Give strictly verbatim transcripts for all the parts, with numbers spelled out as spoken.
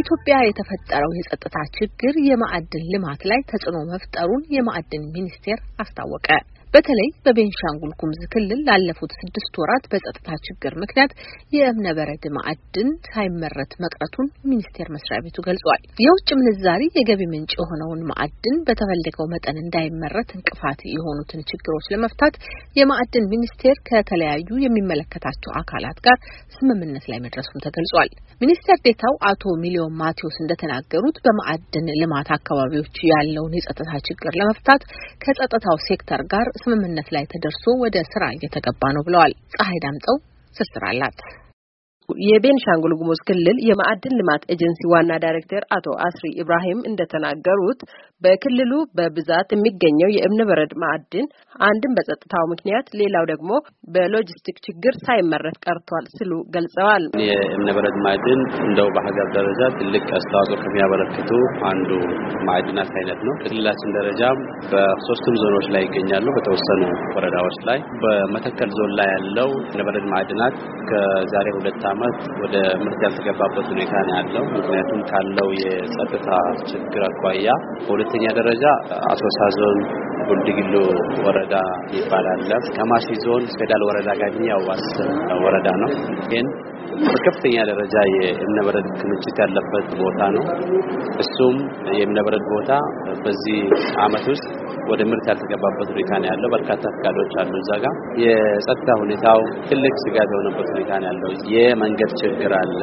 በኢትዮጵያ የተፈጠረው የጸጥታ ችግር የማዕድን ልማት ላይ ተጽዕኖ መፍጠሩን የማዕድን ሚኒስቴር አስታወቀ። በተለይ በቤንሻንጉል ጉሙዝ ክልል ላለፉት ስድስት ወራት በጸጥታ ችግር ምክንያት የእብነ በረድ ማዕድን ሳይመረት መቅረቱን ሚኒስቴር መስሪያ ቤቱ ገልጿል። የውጭ ምንዛሪ የገቢ ምንጭ የሆነውን ማዕድን በተፈለገው መጠን እንዳይመረት እንቅፋት የሆኑትን ችግሮች ለመፍታት የማዕድን ሚኒስቴር ከተለያዩ የሚመለከታቸው አካላት ጋር ስምምነት ላይ መድረሱም ተገልጿል። ሚኒስቴር ዴታው አቶ ሚሊዮን ማቴዎስ እንደተናገሩት በማዕድን ልማት አካባቢዎች ያለውን የጸጥታ ችግር ለመፍታት ከጸጥታው ሴክተር ጋር ስምምነት ላይ ተደርሶ ወደ ስራ እየተገባ ነው ብለዋል። ፀሐይ ዳምጠው ስስር አላት። የቤንሻንጉል ጉሙዝ ክልል የማዕድን ልማት ኤጀንሲ ዋና ዳይሬክተር አቶ አስሪ ኢብራሂም እንደተናገሩት በክልሉ በብዛት የሚገኘው የእብነ በረድ ማዕድን አንድም በጸጥታው ምክንያት ሌላው ደግሞ በሎጂስቲክ ችግር ሳይመረት ቀርቷል ሲሉ ገልጸዋል። የእብነ በረድ ማዕድን እንደው በሀገር ደረጃ ትልቅ አስተዋጽኦ ከሚያበረክቱ አንዱ ማዕድናት አይነት ነው። ክልላችን ደረጃ በሶስቱም ዞኖች ላይ ይገኛሉ። በተወሰኑ ወረዳዎች ላይ በመተከል ዞን ላይ ያለው እብነ በረድ ማዕድናት ከዛሬ ሁለት ዓመት ወደ ምርት ያልተገባበት ሁኔታ ነው ያለው። ምክንያቱም ካለው የጸጥታ ችግር አኳያ በሁለተኛ ደረጃ አሶሳ ዞን ቡልድግሎ ወረዳ ይባላል። ከማሺ ዞን ፌዳል ወረዳ ጋር የሚያዋስን ወረዳ ነው። ግን በከፍተኛ ደረጃ የእብነ በረድ ክምችት ያለበት ቦታ ነው። እሱም የእብነ በረድ ቦታ በዚህ ዓመት ውስጥ ወደ ምርት ያልተገባበት ሁኔታ ነው ያለው። በርካታ ፍቃዶች አሉ እዛ ጋር። የጸጥታ ሁኔታው ትልቅ ስጋት የሆነበት ሁኔታ ነው ያለው። የመንገድ ችግር አለ።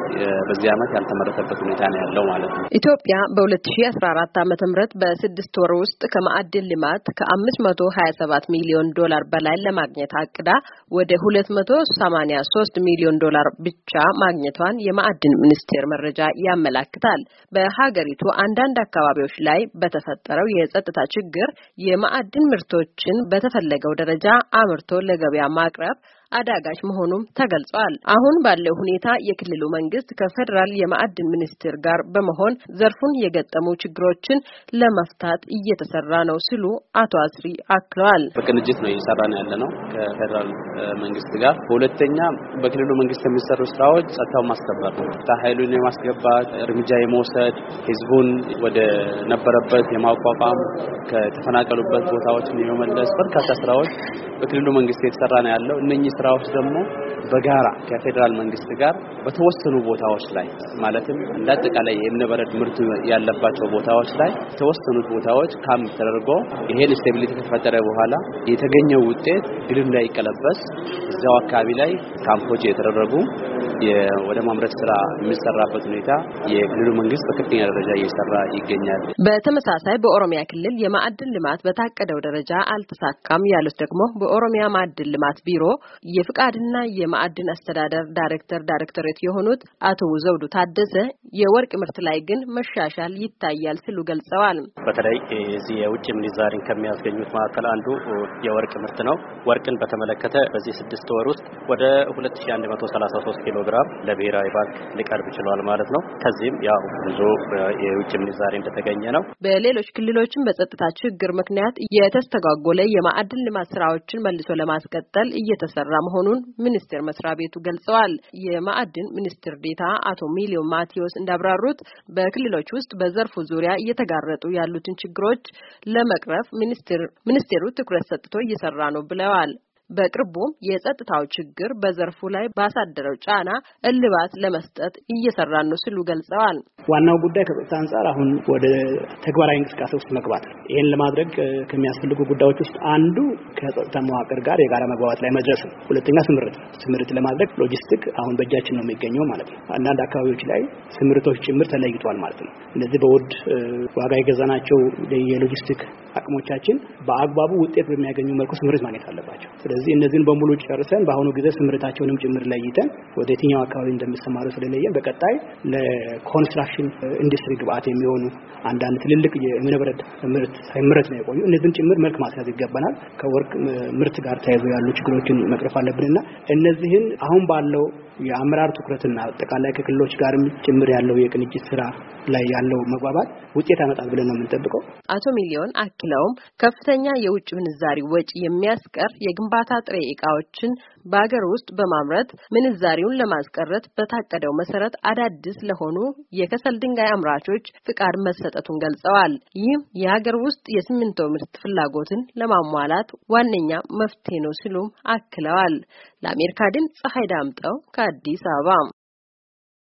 በዚህ ዓመት ያልተመረተበት ሁኔታ ነው ያለው ማለት ነው። ኢትዮጵያ በ2014 ዓመተ ምህረት በስድስት ወር ውስጥ ከማዕድን ልማት ከአምስት መቶ ሀያ ሰባት ሚሊዮን ዶላር በላይ ለማግኘት አቅዳ ወደ ሁለት መቶ ሰማንያ ሶስት ሚሊዮን ዶላር ብቻ ማግኘቷን የማዕድን ሚኒስቴር መረጃ ያመለክታል። በሀገሪቱ አንዳንድ አካባቢዎች ላይ በተፈጠረው የጸጥታ ችግር የማዕድን ምርቶችን በተፈለገው ደረጃ አምርቶ ለገበያ ማቅረብ አዳጋች መሆኑም ተገልጿል። አሁን ባለው ሁኔታ የክልሉ መንግስት ከፌደራል የማዕድን ሚኒስቴር ጋር በመሆን ዘርፉን የገጠሙ ችግሮችን ለመፍታት እየተሰራ ነው ሲሉ አቶ አስሪ አክለዋል። በቅንጅት ነው እየሰራን ያለነው ከፌደራል መንግስት ጋር። ሁለተኛ በክልሉ መንግስት የሚሰሩ ስራዎች ጸጥታው ማስከበር ነው። ኃይሉን የማስገባት እርምጃ የመውሰድ ህዝቡን ወደ ነበረበት የማቋቋም ከተፈናቀሉበት ቦታዎችን የመመለስ በርካታ ስራዎች በክልሉ መንግስት የተሰራ ነው ያለው። እነኚህ ስራዎች ደግሞ በጋራ ከፌደራል መንግስት ጋር በተወሰኑ ቦታዎች ላይ ማለትም እንዳጠቃላይ የእብነ በረድ ምርት ያለባቸው ቦታዎች ላይ ተወሰኑት ቦታዎች ካምፕ ተደርጎ ይሄን ስቴቢሊቲ ከተፈጠረ በኋላ የተገኘው ውጤት ድል እንዳይቀለበስ እዛው አካባቢ ላይ ካምፖች የተደረጉ ወደ ማምረት ስራ የሚሰራበት ሁኔታ የክልሉ መንግስት በከፍተኛ ደረጃ እየሰራ ይገኛል። በተመሳሳይ በኦሮሚያ ክልል የማዕድን ልማት በታቀደው ደረጃ አልተሳካም ያሉት ደግሞ በኦሮሚያ ማዕድን ልማት ቢሮ የፍቃድና የማዕድን አስተዳደር ዳይሬክተር ዳይሬክተሬት የሆኑት አቶ ዘውዱ ታደሰ የወርቅ ምርት ላይ ግን መሻሻል ይታያል ሲሉ ገልጸዋል። በተለይ እዚህ የውጭ ምንዛሪን ከሚያስገኙት መካከል አንዱ የወርቅ ምርት ነው። ወርቅን በተመለከተ በዚህ ስድስት ወር ውስጥ ወደ ሁለት ሺህ አንድ መቶ ሰላሳ ሶስት ኪሎ ግራም ለብሔራዊ ባንክ ሊቀርብ ይችላል ማለት ነው። ከዚህም ያው ብዙ የውጭ ምንዛሪ እንደተገኘ ነው። በሌሎች ክልሎችም በጸጥታ ችግር ምክንያት የተስተጓጎለ የማዕድን ልማት ስራዎችን መልሶ ለማስቀጠል እየተሰራ መሆኑን ሚኒስቴር መስሪያ ቤቱ ገልጸዋል። የማዕድን ሚኒስትር ዴታ አቶ ሚሊዮን ማቴዎስ እንዳብራሩት በክልሎች ውስጥ በዘርፉ ዙሪያ እየተጋረጡ ያሉትን ችግሮች ለመቅረፍ ሚኒስቴር ሚኒስቴሩ ትኩረት ሰጥቶ እየሰራ ነው ብለዋል። በቅርቡም የጸጥታው ችግር በዘርፉ ላይ ባሳደረው ጫና እልባት ለመስጠት እየሰራን ነው ሲሉ ገልጸዋል። ዋናው ጉዳይ ከጸጥታ አንፃር አሁን ወደ ተግባራዊ እንቅስቃሴ ውስጥ መግባት ነው። ይሄን ለማድረግ ከሚያስፈልጉ ጉዳዮች ውስጥ አንዱ ከጸጥታ መዋቅር ጋር የጋራ መግባባት ላይ መድረስ ነው። ሁለተኛ ስምርት ስምርት ለማድረግ ሎጂስቲክ አሁን በእጃችን ነው የሚገኘው ማለት ነው። አንዳንድ አካባቢዎች ላይ ስምርቶች ጭምር ተለይቷል ማለት ነው። እነዚህ በውድ ዋጋ የገዛናቸው የሎጂስቲክ አቅሞቻችን በአግባቡ ውጤት በሚያገኙ መልኩ ስምርት ማግኘት አለባቸው። ስለዚህ እነዚህን በሙሉ ጨርሰን በአሁኑ ጊዜ ስምርታቸውንም ጭምር ለይተን ወደ የትኛው አካባቢ እንደሚሰማሩ ስለለየን በቀጣይ ለኮንስትራክሽን ኢንዱስትሪ ግብአት የሚሆኑ አንዳንድ ትልልቅ የእብነ በረድ ምርት ሳይመረት ነው የቆዩ እነዚህን ጭምር መልክ ማስያዝ ይገባናል። ከወርቅ ምርት ጋር ተያይዞ ያሉ ችግሮችን መቅረፍ አለብንና እነዚህን አሁን ባለው የአመራር ትኩረትና አጠቃላይ ከክልሎች ጋርም ጭምር ያለው የቅንጅት ስራ ላይ ያለው መግባባት ውጤት ያመጣል ብለን ነው የምንጠብቀው። አቶ ሚሊዮን አክለውም ከፍተኛ የውጭ ምንዛሪ ወጪ የሚያስቀር የግንባታ ጥሬ ዕቃዎችን በአገር ውስጥ በማምረት ምንዛሪውን ለማስቀረት በታቀደው መሰረት አዳዲስ ለሆኑ የከሰል ድንጋይ አምራቾች ፍቃድ መሰጠቱን ገልጸዋል። ይህም የሀገር ውስጥ የሲሚንቶ ምርት ፍላጎትን ለማሟላት ዋነኛ መፍትሄ ነው ሲሉም አክለዋል። ለአሜሪካ ድምፅ ፀሐይ ዳምጠው ከአዲስ አበባ